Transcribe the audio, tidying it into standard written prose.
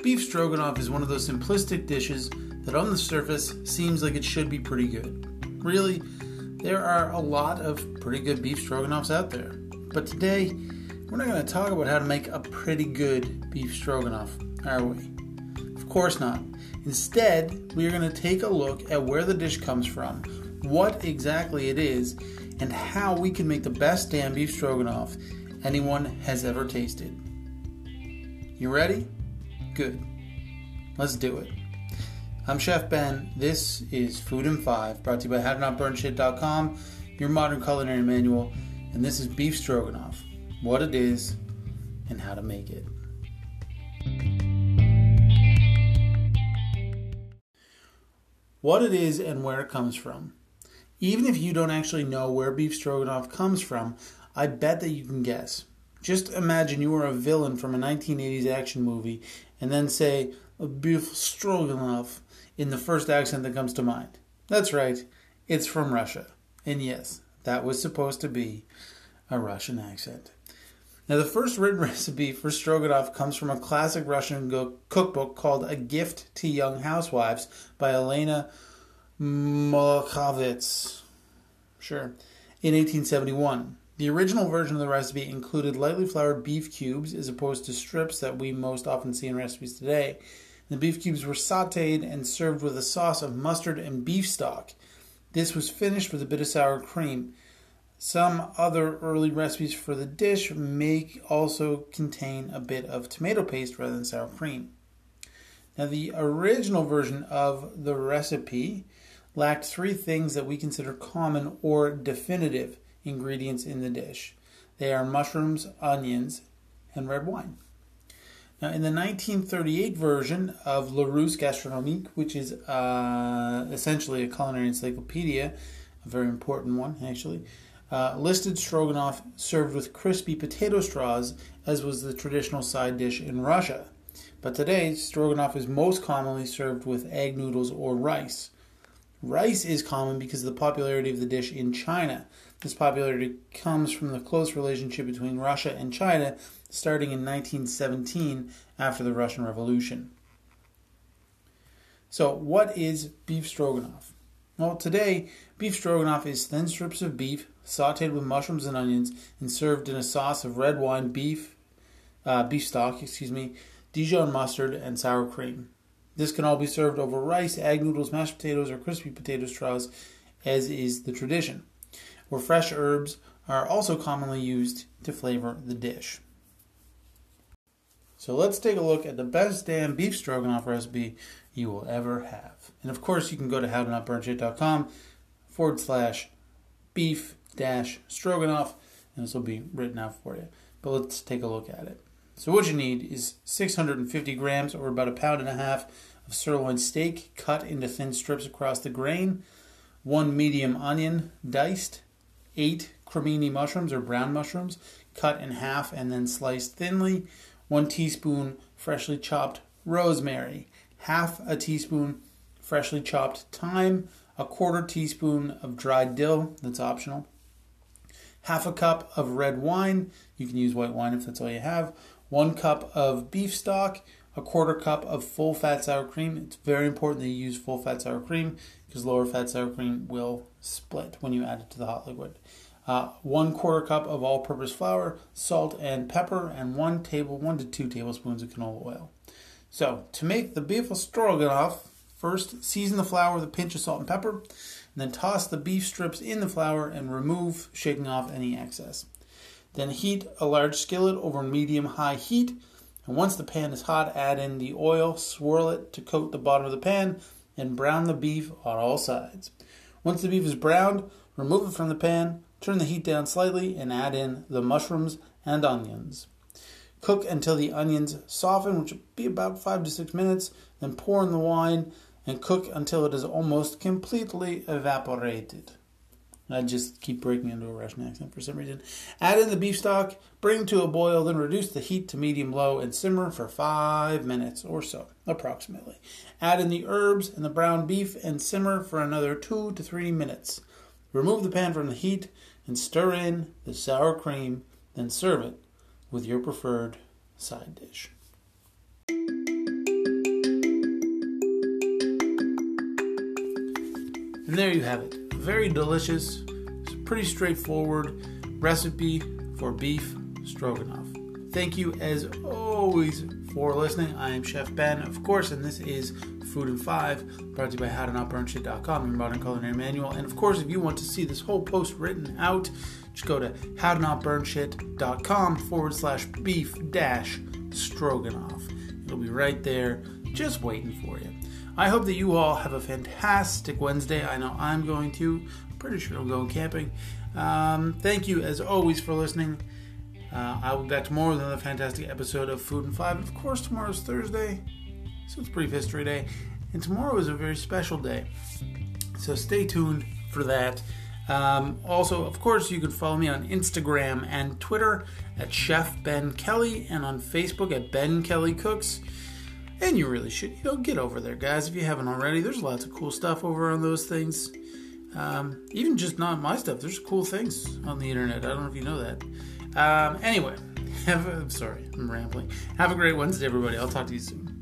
Beef stroganoff is one of those simplistic dishes that on the surface seems like it should be pretty good. Really, there are a lot of pretty good beef stroganoffs out there. But today, we're not going to talk about how to make a pretty good beef stroganoff, are we? Of course not. Instead, we are going to take a look at where the dish comes from, what exactly it is, and how we can make the best damn beef stroganoff anyone has ever tasted. You ready? Good. Let's do it. I'm Chef Ben. This is Food in 5, brought to you by HowToNotBurnShit.com, your modern culinary manual, and this is beef stroganoff, what it is, and how to make it. What it is and where it comes from. Even if you don't actually know where beef stroganoff comes from, I bet that you can guess. Just imagine you were a villain from a 1980s action movie and then say beef stroganoff in the first accent that comes to mind. That's right, it's from Russia. And yes, that was supposed to be a Russian accent. Now, the first written recipe for stroganoff comes from a classic Russian cookbook called A Gift to Young Housewives by Elena Molokhovets. Sure. In 1871. The original version of the recipe included lightly floured beef cubes as opposed to strips that we most often see in recipes today. The beef cubes were sautéed and served with a sauce of mustard and beef stock. This was finished with a bit of sour cream. Some other early recipes for the dish may also contain a bit of tomato paste rather than sour cream. Now, the original version of the recipe lacked three things that we consider common or definitive ingredients in the dish. They are mushrooms, onions, and red wine. Now, in the 1938 version of Larousse Gastronomique, which is essentially a culinary encyclopedia, a very important one actually, listed stroganoff served with crispy potato straws, as was the traditional side dish in Russia. But today, stroganoff is most commonly served with egg noodles or rice. Rice is common because of the popularity of the dish in China. This popularity comes from the close relationship between Russia and China starting in 1917 after the Russian Revolution. So, what is beef stroganoff? Well, today, beef stroganoff is thin strips of beef sautéed with mushrooms and onions and served in a sauce of red wine, beef stock, Dijon mustard, and sour cream. This can all be served over rice, egg noodles, mashed potatoes, or crispy potato straws, as is the tradition, where fresh herbs are also commonly used to flavor the dish. So let's take a look at the best damn beef stroganoff recipe you will ever have. And of course, you can go to HowToNotBurnShit.com/beef-stroganoff, and this will be written out for you. But let's take a look at it. So what you need is 650 grams, or about 1.5 pounds, of sirloin steak cut into thin strips across the grain, 1 medium onion diced, 8 cremini mushrooms or brown mushrooms cut in half and then sliced thinly, 1 teaspoon freshly chopped rosemary, half a teaspoon freshly chopped thyme, 1/4 teaspoon of dried dill, that's optional, half a cup of red wine, you can use white wine if that's all you have, 1 cup of beef stock, 1/4 cup of full fat sour cream. It's very important that you use full fat sour cream because lower fat sour cream will split when you add it to the hot liquid. 1/4 cup of all-purpose flour, salt and pepper, and 1 to 2 tablespoons of canola oil. So, to make the beef stroganoff, first season the flour with a pinch of salt and pepper, and then toss the beef strips in the flour and remove, shaking off any excess. Then heat a large skillet over medium-high heat, and once the pan is hot, add in the oil, swirl it to coat the bottom of the pan, and brown the beef on all sides. Once the beef is browned, remove it from the pan, turn the heat down slightly, and add in the mushrooms and onions. Cook until the onions soften, which will be about 5 to 6 minutes, then pour in the wine and cook until it is almost completely evaporated. I just keep breaking into a Russian accent for some reason. Add in the beef stock, bring to a boil, then reduce the heat to medium-low and simmer for 5 minutes or so, approximately. Add in the herbs and the brown beef and simmer for another 2 to 3 minutes. Remove the pan from the heat and stir in the sour cream, then serve it with your preferred side dish. And there you have it. A very delicious, pretty straightforward recipe for beef stroganoff. Thank you as always for listening. I am Chef Ben, of course, and this is Food in 5, brought to you by howtonotburnshit.com, your modern culinary manual. And of course, if you want to see this whole post written out, just go to howtonotburnshit.com/beef-stroganoff. It'll be right there, just waiting for you. I hope that you all have a fantastic Wednesday. I know I'm going to. Pretty sure I'm going camping. Thank you as always for listening. I'll be back tomorrow with another fantastic episode of Food in 5. And of course, tomorrow's Thursday, so it's Brief History Day. And tomorrow is a very special day. So stay tuned for that. Also, of course, you can follow me on Instagram and Twitter at Chef Ben Kelly and on Facebook at Ben Kelly Cooks. And you really should, get over there, guys, if you haven't already. There's lots of cool stuff over on those things. Even just not my stuff. There's cool things on the internet. I don't know if you know that. Anyway, I'm sorry, I'm rambling. Have a great Wednesday, everybody. I'll talk to you soon.